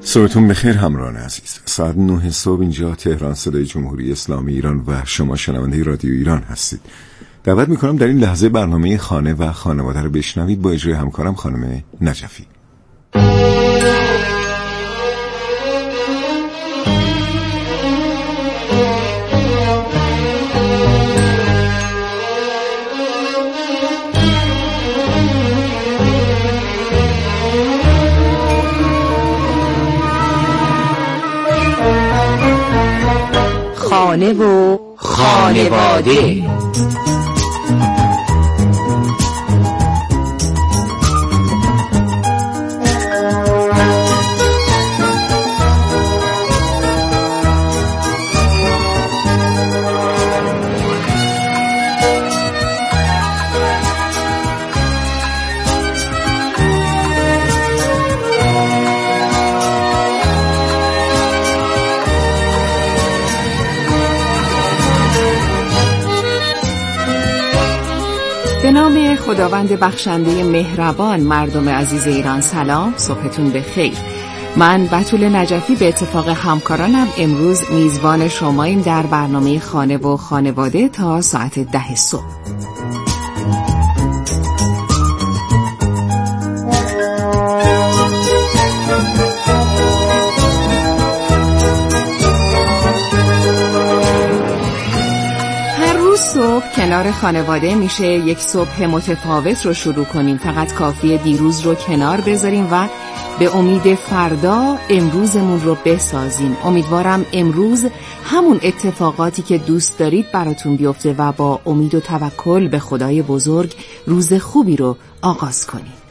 صبحتون بخیر همراهان عزیز. ساعت 9 صبح اینجا تهران، صدای جمهوری اسلامی ایران و شما شنونده رادیو ایران هستید. دعوت میکنم در این لحظه برنامه خانه و خانواده رو بشنوید با اجرای همکارم خانم نجفی. خانه و خانواده. به نام خداوند بخشنده مهربان. مردم عزیز ایران سلام، صبحتون بخیر. من بتول نجفی به اتفاق همکارانم امروز میزبان شماییم در برنامه خانه و خانواده تا ساعت 10 صبح. صبح کنار خانواده میشه یک صبح متفاوت رو شروع کنیم. فقط کافیه دیروز رو کنار بذاریم و به امید فردا امروزمون رو بسازیم. امیدوارم امروز همون اتفاقاتی که دوست دارید براتون بیفته و با امید و توکل به خدای بزرگ روز خوبی رو آغاز کنید.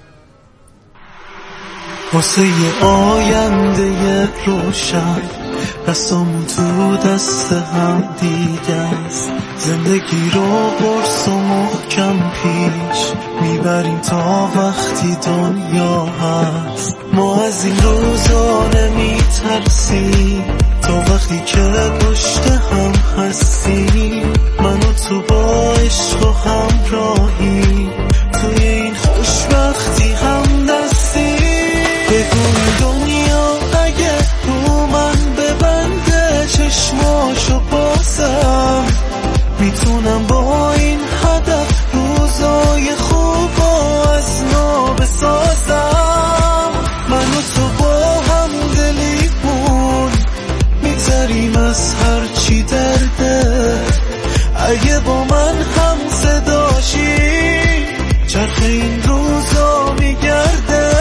واسه آینده روشن دستامون تو دست هم دیگه است. زندگی رو برس و محکم پیش میبریم تا وقتی دنیا هست. ما از این روزا نمیترسیم تا وقتی که پشت هم هستیم. من و تو با عشق و همراهی توی این خوشبختی هم دستیم. بگو دنیا اگه رو من ببنده چشماشو بازم میتونم با این هدف روزای خوب از نو بسازم. من و تو با هم دلیمون میگذریم از هرچی درده. اگه با من هم صداشی چرخ این روزا میگرده.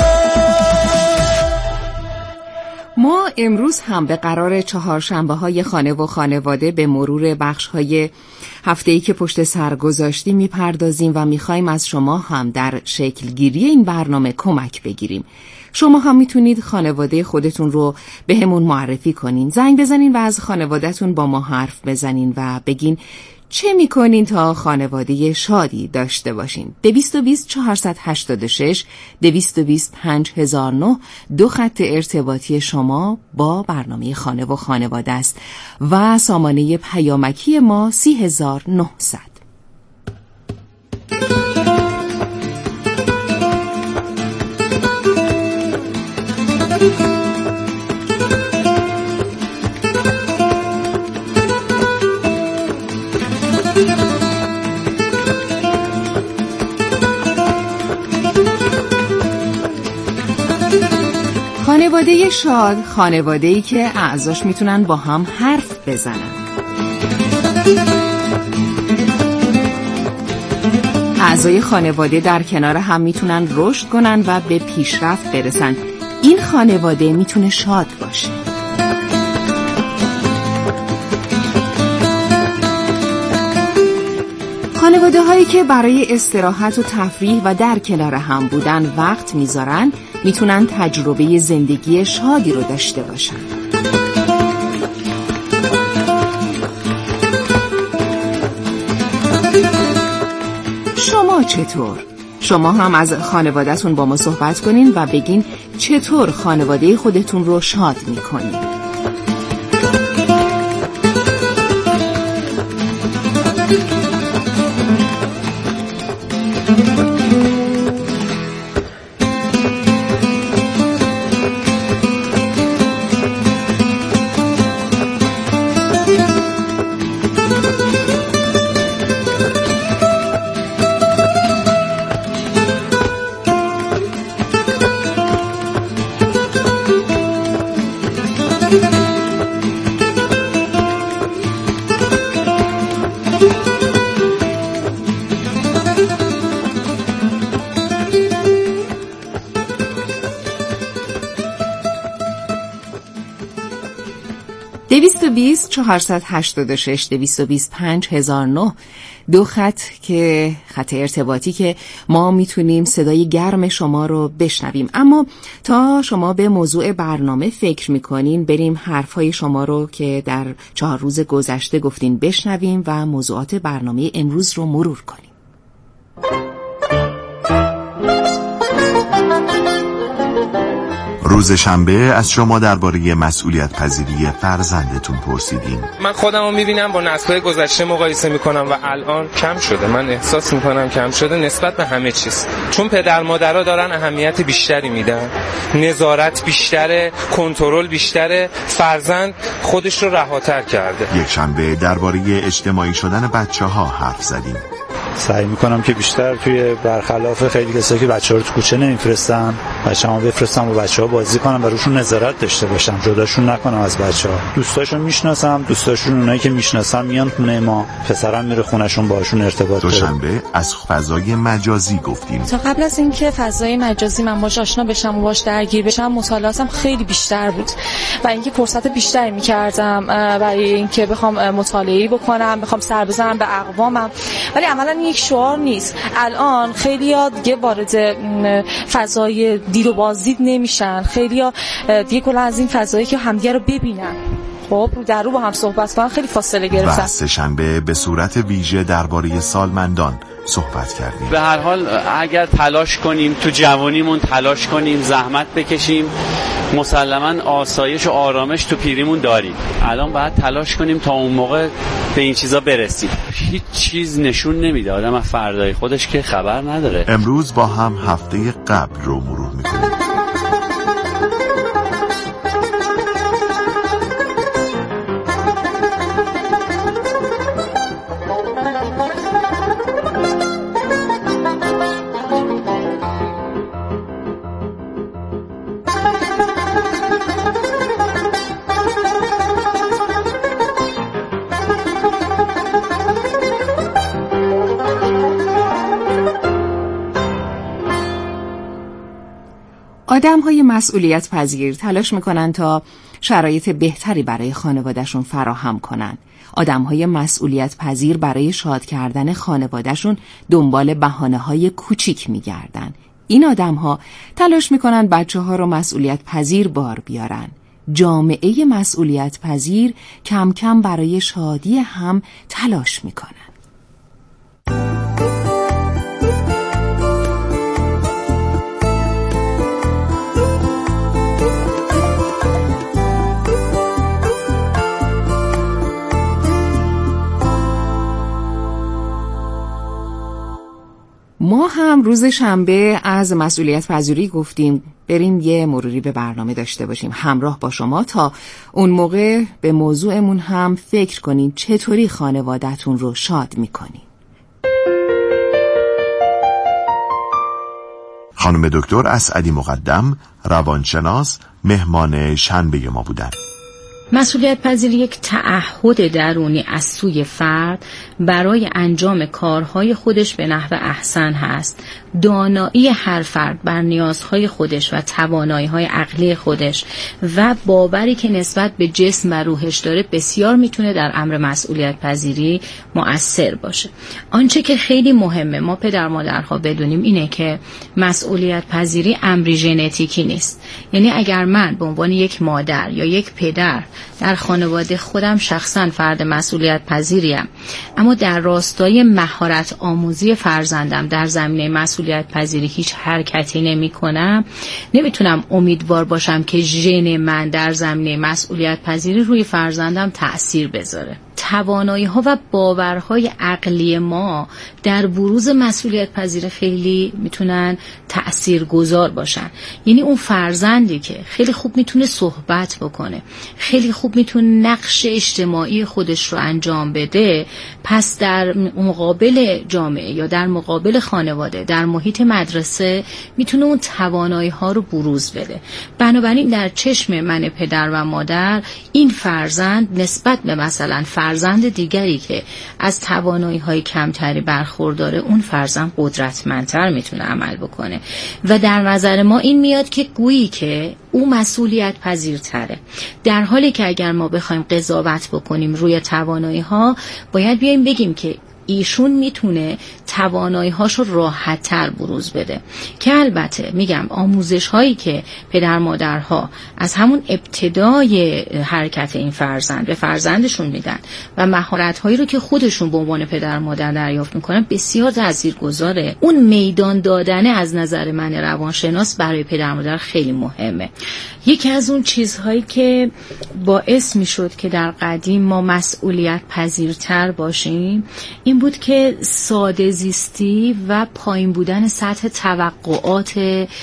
ما امروز هم به قرار چهارشنبه‌های خانه و خانواده به مرور بخش‌های هفته‌ای که پشت سر گذاشتیم میپردازیم و میخوایم از شما هم در شکلگیری این برنامه کمک بگیریم. شما هم میتونید خانواده خودتون رو به همون معرفی کنین. زنگ بزنین و از خانواده‌تون با ما حرف بزنین و بگین چه میکنین تا خانواده شادی داشته باشین. 220 486 220 5009 دو خط ارتباطی شما با برنامه خانه و خانواده است و سامانه پیامکی ما 30900. خانواده شاد، خانواده‌ای که اعضاش میتونن با هم حرف بزنن. اعضای خانواده در کنار هم میتونن رشد کنن و به پیشرفت برسن. این خانواده میتونه شاد باشه. خانواده هایی که برای استراحت و تفریح و در کنار هم بودن وقت میذارن میتونن تجربه زندگی شادی رو داشته باشن. شما چطور؟ شما هم از خانواده‌تون با ما صحبت کنین و بگین چطور خانواده خودتون رو شاد میکنین. 220 486 225 1009 دو خط که خط ارتباطی که ما میتونیم صدای گرم شما رو بشنویم. اما تا شما به موضوع برنامه فکر میکنین بریم حرفهای شما رو که در 4 روز گذشته گفتین بشنویم و موضوعات برنامه امروز رو مرور کنیم. روز شنبه از شما درباره مسئولیت پذیری فرزندتون پرسیدیم. من خودم رو میبینم با نسل‌های گذشته مقایسه میکنم و الان کم شده. من احساس میکنم کم شده نسبت به همه چیز، چون پدر مادرها دارن اهمیت بیشتری میدن، نظارت بیشتره، کنترل بیشتره، فرزند خودش رو رهاتر کرده. یک شنبه درباره اجتماعی شدن بچه‌ها حرف زدیم. سعی میکنم که بیشتر توی برخلاف خیلی کسایی که بچه‌ها رو تو کوچه نمیفرستن، بچه‌ها بفرستم و بچه‌ها بازی کنم و روشون نظارت داشته باشم، جداشون نکنم از بچه‌ها. دوستاشون میشناسم، دوستاشون اونایی که میشناسم میان خونه ما، پسرم میره خونه‌شون باهاشون ارتباط داره. دوشنبه از فضای مجازی گفتیم. تا قبل از اینکه فضای مجازی من باهاش آشنا بشم و باهاش درگیر بشم، مطالعاتم خیلی بیشتر بود و اینکه فرصت بیشتری می‌کردم برای اینکه بخوام مطالعه بکنم، بخوام سر بزنم به اقوامم. ولی عملاً یک شعار نیست. الان خیلی‌ها دیگه وارد فضای دید و بازدید نمیشن، خیلی‌ها دیگه کلا از این فضایی که همدیگه رو ببینن، خب رو در رو با هم صحبت کنن، خیلی فاصله گرفتن. و سه‌شنبه به صورت ویژه درباره سالمندان صحبت کردیم. به هر حال اگر تلاش کنیم، تو جوانیمون تلاش کنیم، زحمت بکشیم، مسلماً آسایش و آرامش تو پیریمون داریم. الان باید تلاش کنیم تا اون موقع به این چیزا برسیم. هیچ چیز نشون نمیده آدم از فردای خودش که خبر نداره. امروز با هم هفته قبل رو مرور میکنیم. آدم‌های مسئولیت پذیر تلاش می‌کنن تا شرایط بهتری برای خانواده‌شون فراهم کنن. آدم‌های مسئولیت پذیر برای شاد کردن خانواده‌شون دنبال بهانه‌های کوچیک می‌گردن. این آدم‌ها تلاش می‌کنن بچه‌ها رو مسئولیت پذیر بار بیارن. جامعه مسئولیت پذیر کم کم برای شادی هم تلاش می‌کنن. ما هم روز شنبه از مسئولیت پذیری گفتیم. بریم یه مروری به برنامه داشته باشیم همراه با شما تا اون موقع به موضوعمون هم فکر کنین چطوری خانواده‌تون رو شاد میکنین. خانم دکتر اسعدی مقدم روانشناس مهمان شنبه ما بودن. مسئولیت پذیری یک تعهد درونی از سوی فرد برای انجام کارهای خودش به نحو احسن هست. دانایی هر فرد بر نیازهای خودش و توانایی‌های عقلی خودش و باوری که نسبت به جسم و روحش داره بسیار میتونه در امر مسئولیت پذیری مؤثر باشه. آنچه که خیلی مهمه ما پدر مادرها بدونیم اینه که مسئولیت پذیری امری ژنتیکی نیست. یعنی اگر من به عنوان یک مادر یا یک پدر در خانواده خودم شخصا فرد مسئولیت پذیریم، اما در راستای مهارت آموزی فرزندم در زمینه مسئولیت پذیری هیچ حرکتی نمی کنم، نمیتونم امیدوار باشم که ژن من در زمینه مسئولیت پذیری روی فرزندم تأثیر بذاره. توانایی ها و باورهای عقلی ما در بروز مسئولیت پذیر خیلی میتونن تأثیرگذار باشن. یعنی اون فرزندی که خیلی خوب میتونه صحبت بکنه، خیلی خوب میتونه نقش اجتماعی خودش رو انجام بده، پس در مقابل جامعه یا در مقابل خانواده، در محیط مدرسه میتونه اون توانایی ها رو بروز بده. بنابراین در چشم من پدر و مادر این فرزند نسبت به مثلا فرزند دیگری که از توانایی های کمتری برخورداره، اون فرزند قدرتمندتر میتونه عمل بکنه و در نظر ما این میاد که گویی که او مسئولیت پذیرتره، در حالی که اگر ما بخوایم قضاوت بکنیم روی توانایی ها، باید بیایم بگیم که ایشون میتونه توانایی هاشو راحت تر بروز بده. که البته میگم آموزش هایی که پدر مادرها از همون ابتدای حرکت این فرزند به فرزندشون میدن و مهارت هایی رو که خودشون به عنوان پدر مادر دریافت میکنن بسیار تاثیرگذاره. اون میدان دادن از نظر من روانشناس برای پدر مادر خیلی مهمه. یکی از اون چیزهایی که باعث میشد که در قدیم ما مسئولیت پذیرتر باشیم این بود که ساده زیستی و پایین بودن سطح توقعات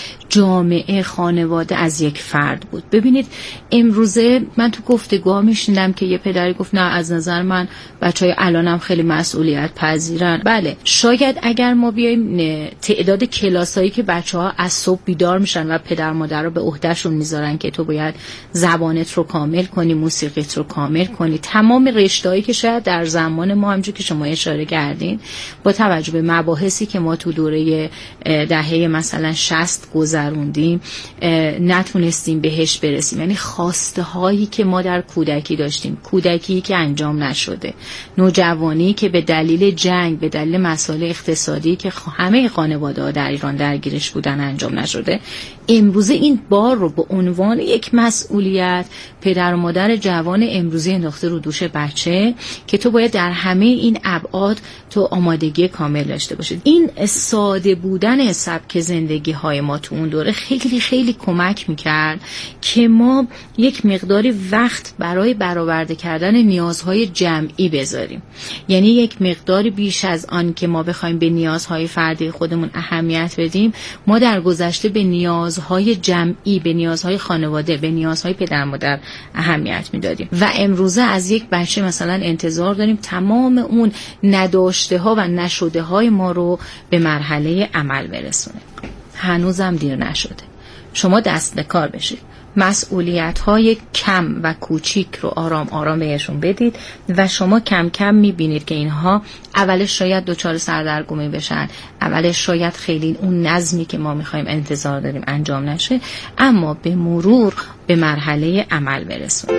جامعه، خانواده از یک فرد بود. ببینید امروزه من تو گفتگوها میشنیدم که یه پدری گفت نه از نظر من بچهای الانم خیلی مسئولیت پذیرن. بله، شاید اگر ما بیایم تعداد کلاسایی که بچه‌ها از صبح بیدار میشن و پدر مادر رو به عهدهشون میذارن که تو باید زبانت رو کامل کنی، موسیقیت رو کامل کنی، تمام رشته‌هایی که شاید در زمان ما همونجوری که شما اشاره کردین با توجه به مباحثی که ما تو دوره دهه مثلا 60 گذروندیم نتونستیم بهش برسیم. یعنی خواسته هایی که ما در کودکی داشتیم، کودکی که انجام نشده، نوجوانی که به دلیل جنگ، به دلیل مسائل اقتصادی که همه خانواده‌ها در ایران درگیرش بودن انجام نشده، امروزه این بار رو به عنوان یک مسئولیت پدر و مادر جوان امروزی انداخته رو دوش بچه که تو باید در همه این ابعاد تو آمادگی کامل داشته باشید. این ساده بودن سبک زندگی های ما تو اون دوره خیلی خیلی کمک میکرد که ما یک مقداری وقت برای برآورده کردن نیازهای جمعی بذاریم. یعنی یک مقداری بیش از آن که ما بخوایم به نیازهای فردی خودمون اهمیت بدیم، ما در گذشته به نیازهای جمعی، به نیازهای خانواده، به نیازهای پدر مادر اهمیت میدادیم و امروزه از یک بچه مثلا انتظار داریم تمام اون نداشته ها و نشده های ما رو به مرحله عمل برسونه. هنوزم دیر نشده. شما دست به کار بشید. مسئولیت های کم و کوچیک رو آرام آرام بهشون بدید و شما کم کم میبینید که اینها اولش شاید دچار سردرگمی بشن، اولش شاید خیلی اون نظمی که ما میخوایم انتظار داریم انجام نشه، اما به مرور به مرحله عمل برسونید.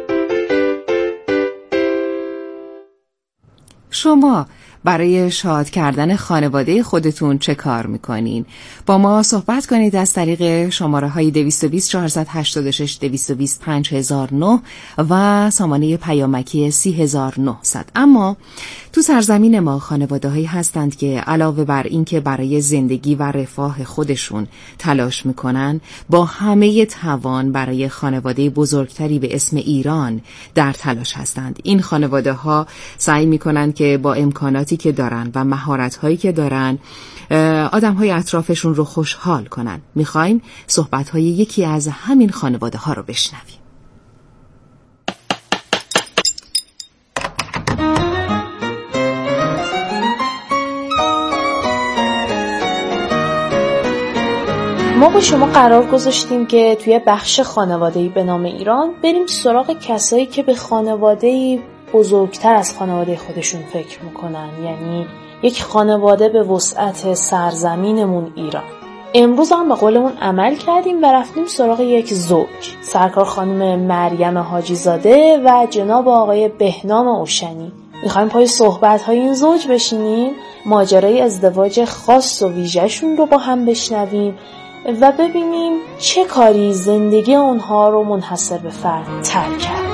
شما برای شاد کردن خانواده خودتون چه کار میکنین؟ با ما صحبت کنید از طریق شماره های 220 486 220 5009 و سامانه پیامکی 30900. اما تو سرزمین ما خانواده هایی هستند که علاوه بر این که برای زندگی و رفاه خودشون تلاش میکنن، با همه توان برای خانواده بزرگتری به اسم ایران در تلاش هستند. این خانواده ها سعی میکنن که با امکاناتی که دارن و مهارت‌هایی که دارن آدم‌های اطرافشون رو خوشحال کنن. می‌خوایم صحبت‌های یکی از همین خانواده‌ها رو بشنویم. ما با شما قرار گذاشتیم که توی بخش خانواده‌ای به نام ایران بریم سراغ کسایی که به خانواده‌ای بزرگتر از خانواده خودشون فکر میکنن، یعنی یک خانواده به وسعت سرزمینمون ایران. امروز هم به قولمون عمل کردیم و رفتیم سراغ یک زوج، سرکار خانم مریم حاجی زاده و جناب آقای بهنام اوشنی. میخوایم پای صحبت‌های این زوج بشینیم، ماجرای ازدواج خاص و ویژه‌شون رو با هم بشنویم و ببینیم چه کاری زندگی اونها رو منحصر به فرد تر کرد.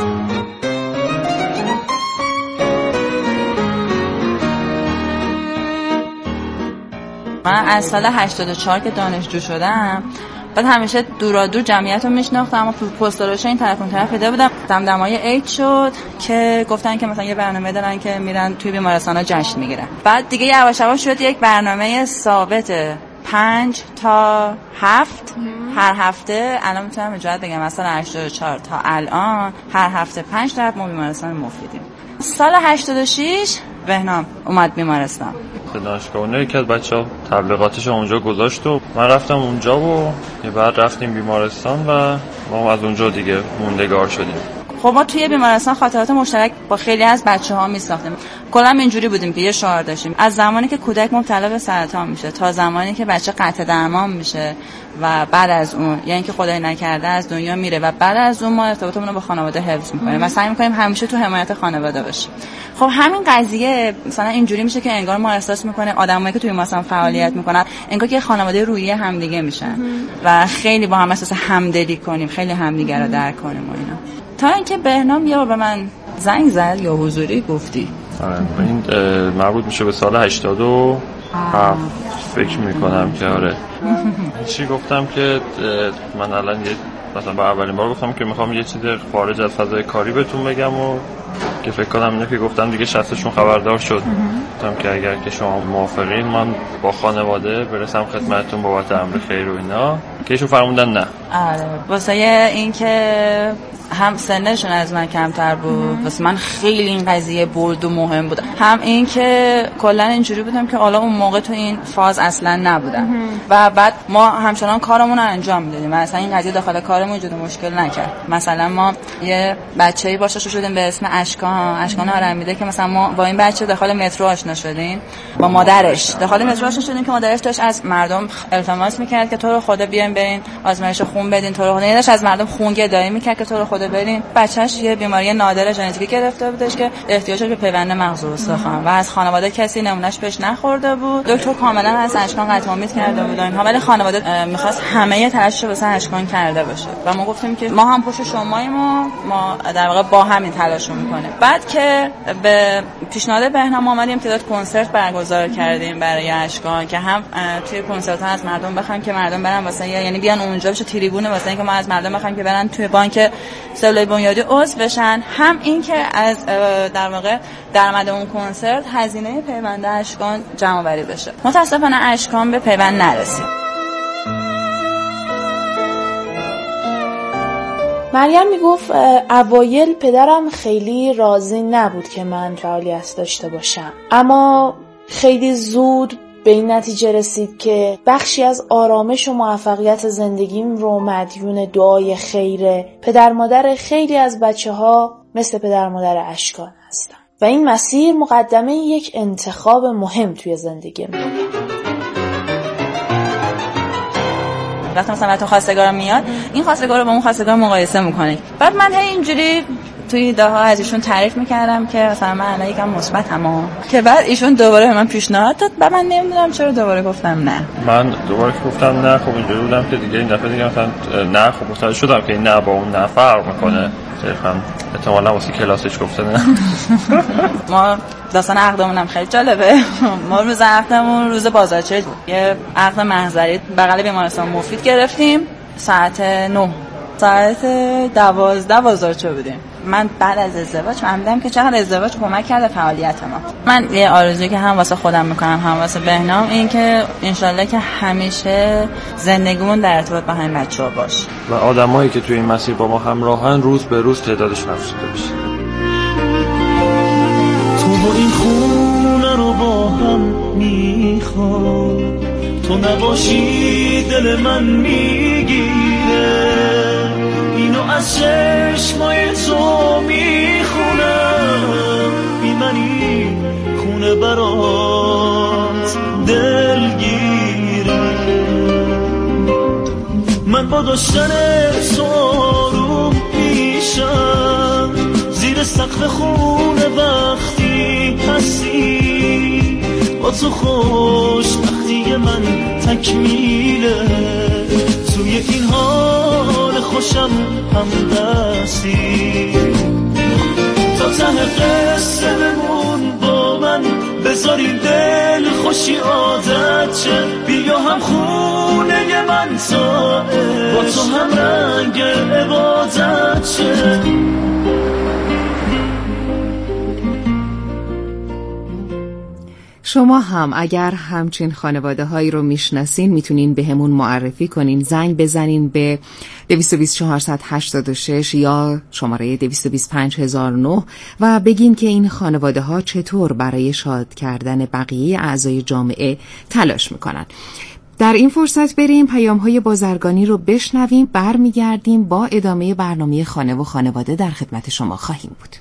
من از سال 84 که دانشجو شدم بعد همیشه دورا دور جمعیت رو میشناختم، اما پسترش این طرف اون طرف پیدا بودم. دمدمای عید شد که گفتن که مثلا یه برنامه دارن که میرن توی بیمارستانا جشن میگیرن. بعد دیگه یواش یواش شد یک برنامه ثابت 5 تا 7 هر هفته. الان میتونم اجازه بگم مثلا 84 تا الان هر هفته 5 تا ما بیمارستان مفیدیم. سال 86 بهنام اومد بیمارستان. دانشگاه یکی از بچه‌ها تبلیغاتش اونجا گذاشت و من رفتم اونجا و بعد رفتیم بیمارستان و ما از اونجا دیگه موندگار شدیم. خب ما توی بیمارستان خاطرات مشترک با خیلی از بچه‌ها می‌ساختیم. کلا اینجوری بودیم که یه شعار داشتیم: از زمانی که کودک مبتلا به سرطان میشه تا زمانی که بچه قطع درمان میشه و بعد از اون، یعنی که خدای نکرده از دنیا میره و بعد از اون ما ارتباطمون رو با خانواده حفظ می‌کنیم و سعی می‌کنیم همیشه تو حمایت خانواده باشیم. خب همین قضیه مثلا اینجوری میشه که انگار ما احساس می‌کنیم آدمایی که توی بیمارستان فعالیت می‌کنن انگار که خانواده روحی همدیگه میشن و خیلی با هم احساس همدلی کنیم، خیلی همدیگه رو درک کنیم و اینا. تا اینکه بهنام یه بار به من زنگ زد یا حضوری گفتی. این مربوط میشه به سال 87 فکر میکنم که آره. چی گفتم که من الان مثلا با اولین بار گفتم که میخوام یه چیز خارج از فضای کاری بهتون بگم و که فکر کنم اینو که گفتم دیگه شخصشون خبردار شد. گفتم که اگر که شما موافقین من با خانواده برسم خدمتتون بابت امر خیر و اینا، که ایشون فرمودن نه. آره واسه این که هم سنشون از من کمتر بود، واسه من خیلی این قضیه برد و مهم بود، هم این که کلا اینجوری بودم که حالا اون موقع تو این فاز اصلا نبودم و بعد ما همچنان کارمون رو انجام میدادیم و اصلا این قضیه داخل کارمون ایجاد مشکل نکرد. مثلا ما یه بچه‌ای باشه شدیم به اسم اشکان آرمیده که مثلا ما با این بچه داخل مترو آشنا شدیم، با مادرش داخل مترو آشنا شدیم که مادرش داشت از مردم التماس میکرد که تو رو خدا بیاین برین آزمایش خون بدین، تو رو خدا داشت از مردم خون گدایی میکرد که تو رو خدا برین. بچه‌ش یه بیماری نادر ژنتیکی گرفته بودش که احتیاج به پیوند مغز و استخوان و از خانواده کسی نمونهش بهش نخورده بود. دکتر کاملا از اشکان قطع امید کرده بود اینها، ولی خانواده می‌خواست همه تلاشش رو واسه اشکان کرده باشه و ما گفتیم که ما هم پشت شماییم و ما در واقع با همین تلاش رو می‌کنیم. بعد که به پیشنهاد بهنام اومدیم تعداد کنسرت برگزار کردیم برای اشکان که هم توی کنسرت‌ها از مردم بخوایم که مردم برن واسه یعنی بیان اونجا بشه تریبون واسه اینکه ما از مردم بخوایم که برن توی بانک سلول بنیادی عضو بشن، هم این که از در واقع درآمد اون کنسرت هزینه پیوند اشکان جمع آوری بشه. متاسفانه اشکان به پیوند نرسید. مریم میگفت اوایل پدرم خیلی راضی نبود که من فعالیت داشته باشم، اما خیلی زود به این نتیجه رسید که بخشی از آرامش و موفقیت زندگیم رو مدیون دعای خیر پدر مادر خیلی از بچه‌ها مثل پدر مادر اشکان هستم و این مسیر مقدمه یک انتخاب مهم توی زندگیم. وقتی مثلا تو خواستگار میاد این خواستگار رو با اون خواستگار مقایسه میکنه، بعد من اینجوری توی ایده ها از ایشون تعریف میکردم که مثلا من الان یکم مثبتم، که بعد ایشون دوباره به من پیشنهاد داد و من نمیدونم چرا دوباره گفتم نه. من دوباره گفتم نه. خب اینجوری بودم که دیگه این دفعه دیگه مثلا نه، خب متوجه شدم که این نه با اون نه فرق میکنه. صرفا احتمالاً واسه کلاسش گفته نه. ما داستان عقدمون هم خیلی جالبه. ما روز عقدمون روز بازارچه بود، یه عقد محضری بغل بیمارستان مفید گرفتیم ساعت 9 ساعت 12 بازارچه بودیم. من بعد از ازدواج فهمیدم که چقدر ازدواج کمک کرده فعالیت ما. من یه آرزویی که هم واسه خودم میکنم هم واسه بهنام این که انشالله که همیشه زندگیمون در ارتباط با همین بچه‌ها باشه و آدمایی که توی این مسیر با ما همراهن روز به روز تعدادشون افزوده بشه. تو این خونه رو با هم میخوام، تو نباشی دل من میگیره، اینو از چشمای تو میخونم، بی منی خونه برات دلگیره. من با داشتن تو آروم میشم، زیر سقف خونه وقتی هستی، با تو خوشبختی من تکمیله، توی این حال خوشم همدستی. تا ته قصه بمون با من، بذاری دل خوشی عادت چه، بیا هم خونه من سایه، با تو هم رنگ عبادت چه. شما هم اگر همچین خانواده هایی رو میشناسین میتونین به همون معرفی کنین. زنگ بزنین به 22486 یا شماره 225009 و بگین که این خانواده ها چطور برای شاد کردن بقیه اعضای جامعه تلاش میکنن. در این فرصت بریم پیام های بازرگانی رو بشنویم، برمیگردیم با ادامه برنامه خانه و خانواده در خدمت شما خواهیم بود.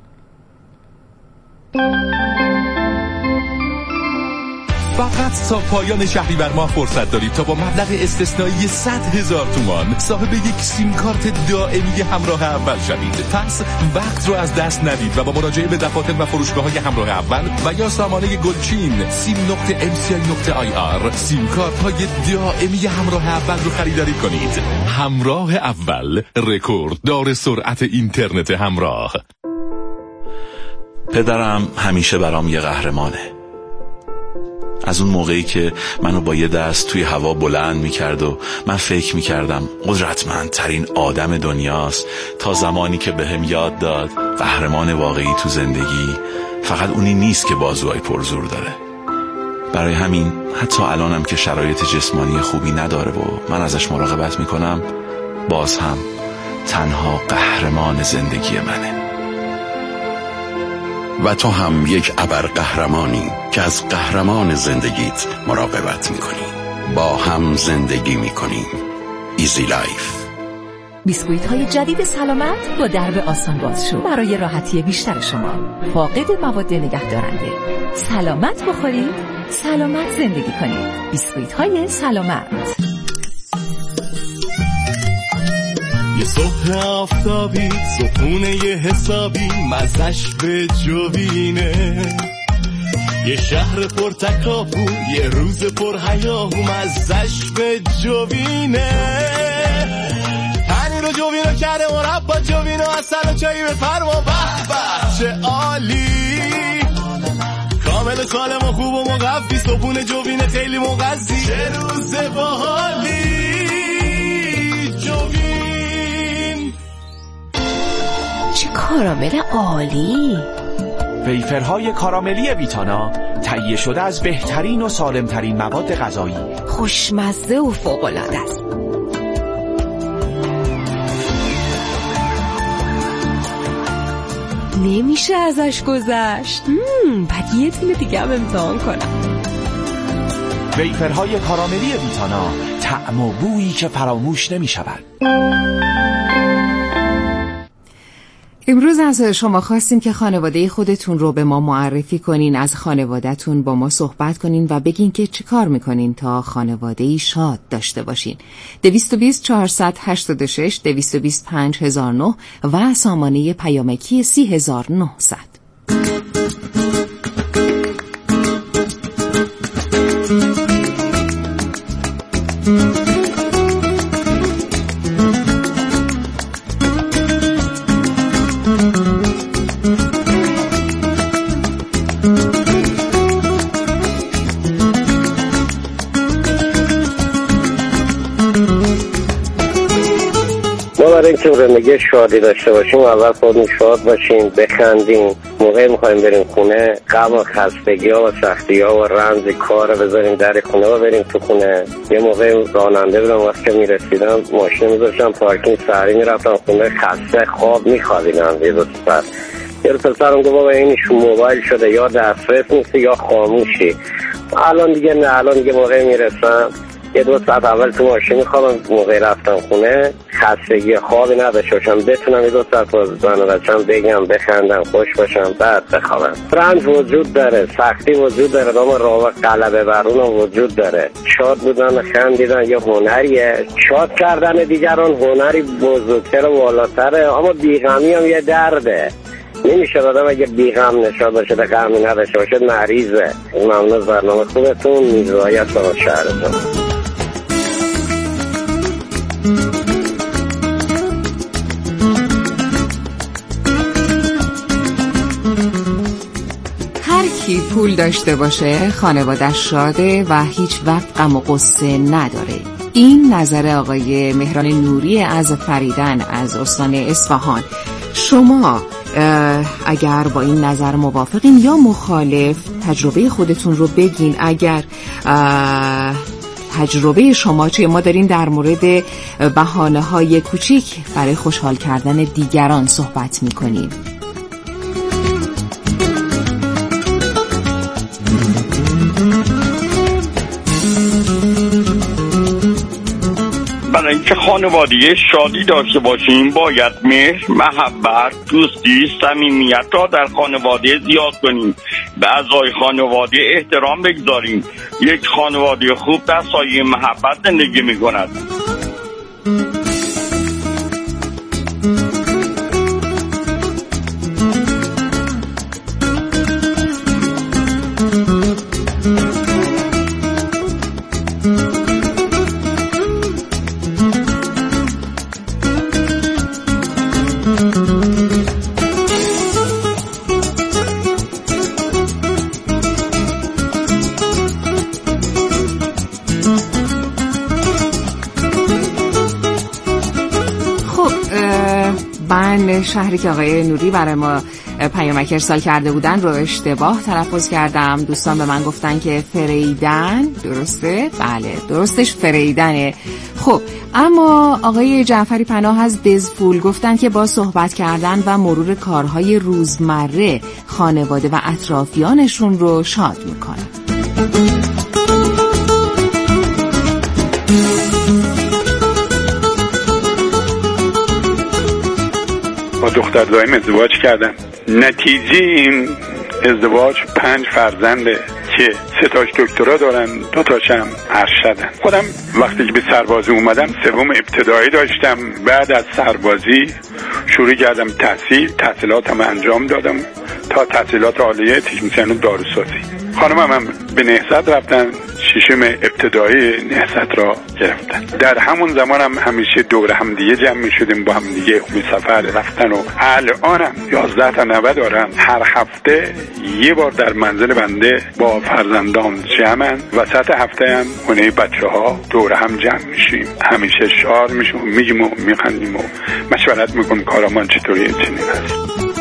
فقط تا پایان شهریور ماه فرصت دارید تا با مبلغ استثنایی 100,000 تومان صاحب یک سیم کارت دائمی همراه اول شوید. پس وقت رو از دست ندید و با مراجعه به دفاتر و فروشگاه‌های همراه اول و یا سامانه گلچین sim.mci.ir سیم کارت‌های دائمی همراه اول رو خریداری کنید. همراه اول، رکورد دار سرعت اینترنت همراه. پدرم همیشه برام یه قهرمانه. از اون موقعی که منو با یه دست توی هوا بلند میکرد و من فکر میکردم قدرتمندترین آدم دنیاست، تا زمانی که بهم یاد داد قهرمان واقعی تو زندگی فقط اونی نیست که بازوهای پرزور داره. برای همین حتی الانم که شرایط جسمانی خوبی نداره و من ازش مراقبت میکنم، باز هم تنها قهرمان زندگی منه. و تو هم یک ابرقهرمانی که از قهرمان زندگیت مراقبت میکنی. با هم زندگی میکنیم. ایزی لایف. بیسکویت های جدید سلامت با درب آسان باز شو برای راحتی بیشتر شما. فاقد مواد نگهدارنده. سلامت بخورید، سلامت زندگی کنید. بیسکویت های سلامت. یه صبح آفتابی، صبحونه یه حسابی، مزش به جوینه. یه شهر پر تکاپو، یه روز پر هیاهو، مزش به جوینه. پنیر و جوینو کرده مربا، جوینو اصل و چایی به فرما، به به چه عالی. کامل و سالم و خوب و مقفی، صبحونه جوینه خیلی مغذی، چه روز باحالی. چه کارامل عالی! ویفرهای کاراملی ویتانا تهیه شده از بهترین و سالمترین مواد غذایی، خوشمزه و فوق‌العاده است. نمیشه ازش گذشت. بعد یه تونه دیگه هم امتحان کنم. ویفرهای کاراملی ویتانا، طعم و بویی که فراموش نمی شود. امروز از شما خواستیم که خانواده خودتون رو به ما معرفی کنین، از خانواده‌تون با ما صحبت کنین و بگین که چی کار میکنین تا خانواده‌ای شاد داشته باشین. 220 486 225009 و سامانه پیامکی 30900. برای اینکه زندگی شادی داشته باشیم اول خودمون شاد باشیم، بخندیم. موقعی میخوایم بریم خونه غم و خستگی ها و سختی ها و رنج کار بذاریم در خونه و بریم تو خونه. یه موقع راننده بودم وقتی که میرسیدم ماشین میذاشتم پارکینگ، سری میرفتم خونه خسته خواب میخوابیدم. یه پسرم گفت بابا اینشون موبایل شده، یا دسترس نیست یا خاموشی. الان دیگه نه، الان دیگه موقع میرسم یه 2 ساعت اول تو ماشین میخوابم، موقع رفتم خونه خستگی خوابی نداشته باشم، بتونم یه 2 ساعت با زن و بچه‌م بگم، بخندم، خوش باشم، بعد بخوابم. رنج وجود داره، سختی وجود داره، اما راه و غلبه بر اون وجود داره. شاد بودن، خندیدن یه هنریه، شاد کردن دیگران هنری بزرگتر و بالاتره. اما بیغمی هم یه درده. نمیشه آدم اگه بیغم نشاد باشه، ده غمی نداشته باشه، مریضه. ممنون از برنامه خوبتون، میزبایت با شهرتون. یکی پول داشته باشه خانواده‌اش شاده و هیچ وقت غم و غصه نداره. این نظر آقای مهران نوری از فریدن از استان اصفهان. شما اگر با این نظر موافقین یا مخالف تجربه خودتون رو بگین. اگر تجربه شما چه، ما داریم در مورد بهانه‌های کوچیک برای خوشحال کردن دیگران صحبت می‌کنیم. برای اینکه خانواده شادی داشته باشیم باید مهر، محبت، دوستی، صمیمیت را در خانواده زیاد کنیم. به اعضای خانواده احترام بگذاریم. یک خانواده خوب در سایه محبت زندگی می‌کند. من شهری که آقای نوری برای ما پیامک ارسال کرده بودن رو اشتباه تلفظ کردم. دوستان به من گفتن که فریدن درسته؟ بله درستش فریدنه. خب اما آقای جعفری پناه از دزفول گفتن که با صحبت کردن و مرور کارهای روزمره خانواده و اطرافیانشون رو شاد میکنن. با دختر دایم ازدواج کردم. نتیجه این ازدواج 5 فرزنده که 3 تاش دکترا دارن، 2 تاشم ارشدن. خودم وقتی که به سربازی اومدم 3 ابتدایی داشتم. بعد از سربازی شروع کردم تحصیلاتم انجام دادم تا تحصیلات عالیه تکنسین داروسازی. خانمم هم به نهضت رفتن، 6 ابتدایی نهضت را گرفتن. در همون زمان هم همیشه دور هم دیگه جمع می شدیم، با هم دیگه به سفر رفتن. و الانم 11 تا نوه دارم. هر هفته یه بار در منزل بنده با فرزندان جمعن. وسط هفته هم خونه بچه ها دور هم جمع میشیم. همیشه شعار میگیم و میخندیم و مشورت میکنیم کارامان چطوریه چنین هست.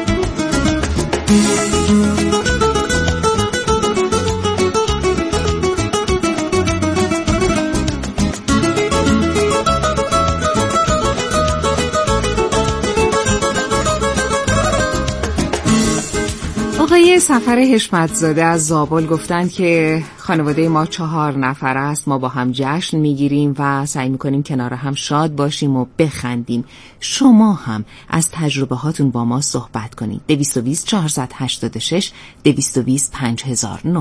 آقای سفر حشمتزاده از زابل گفتن که خانواده ما 4 نفر است. ما با هم جشن میگیریم و سعی میکنیم کنار هم شاد باشیم و بخندیم. شما هم از تجربه هاتون با ما صحبت کنید. 220 486 220 5009.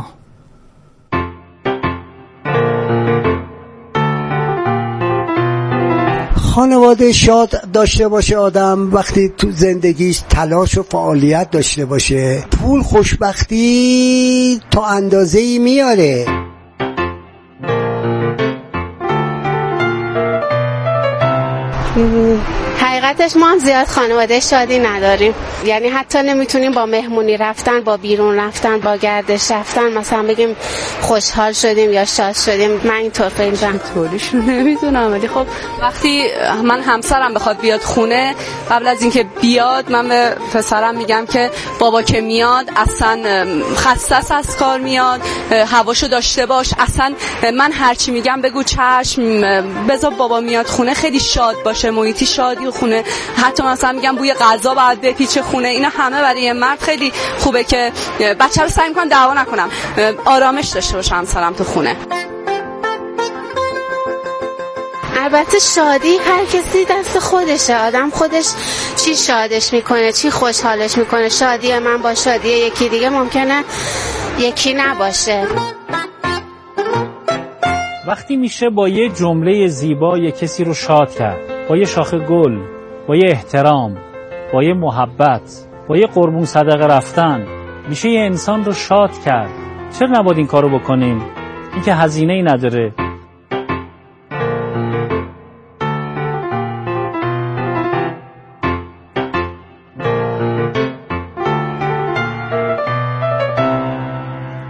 خانواده شاد داشته باشه آدم وقتی تو زندگیش تلاش و فعالیت داشته باشه. پول خوشبختی تا اندازه‌ای میاره. حقیقتش ما هم زیاد خانواده شادی نداریم. یعنی حتی نمیتونیم با مهمونی رفتن، با بیرون رفتن، با گردش رفتن مثلا بگیم خوشحال شدیم یا شاد شدیم. من اینطور فکر می‌کنم. طوریشون نمیدونم، ولی خب وقتی من همسرم بخواد بیاد خونه، قبل از اینکه بیاد من به پسرم میگم که بابا که میاد اصلا خسته از کار میاد، هواشو داشته باش. اصلا من هرچی میگم بگو چشم، بذار بابا میاد خونه خیلی شاد باشه، محیطی شادی و خونه. حتی مثلا میگم بوی غذا بعد بپیچه خونه. اینا همه برای مرد خیلی خوبه که بچه رو سعی میکنم دعوا نکنم، آرامش داشته باشه همسرم تو خونه. البته شادی هر کسی دست خودشه. آدم خودش چی شادش میکنه، چی خوشحالش میکنه. شادی من با شادی یکی دیگه ممکنه یکی نباشه. وقتی میشه با یه جمله زیبا یه کسی رو شاد کرد، با یه شاخه گل، با یه احترام، با یه محبت، با یه قربون صدقه رفتن، میشه یه انسان رو شاد کرد. چرا نباید این کارو بکنیم؟ این که هزینه‌ای نداره.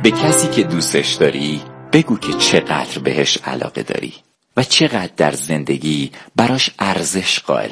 به کسی که دوستش داری بگو که چقدر بهش علاقه داری و چقدر در زندگی براش ارزش قائل